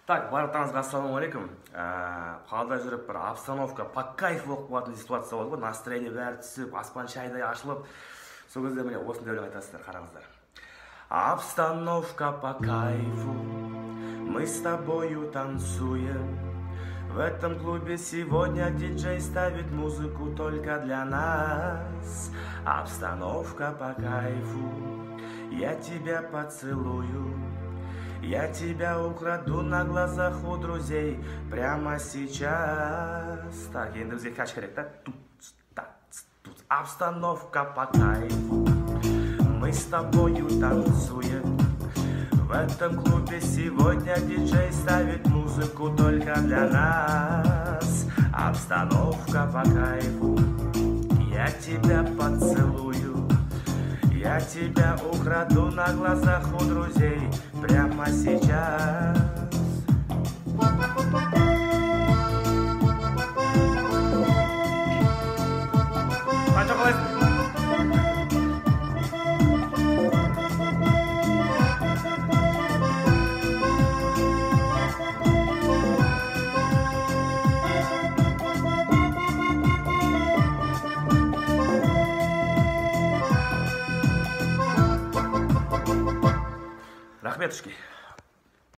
Так, барлықтарыңызға ассалаумағалейкум. Қалада жүріп бір обстановка по кайфу болып қалатын ситуация болды ғой, настроение бәрі түсіп, аспан шайдай ашылып, сол кезде міне осындай өлең айтасыздар, қараңыздар. Обстановка по кайфу, мы с тобою танцуем. В этом клубе сегодня диджей ставит музыку только для нас. Обстановка по кайфу, я тебя поцелую. Я тебя украду на глазах у друзей прямо сейчас. Так, енді бізге каш керек, да? Обстановка по кайфу, мы с тобою танцуем. В этом клубе сегодня диджей ставит музыку только для нас. Обстановка по кайфу, я тебя поцелую. Я тебя украду на глазах у друзей прямо сейчас. Рахметушки.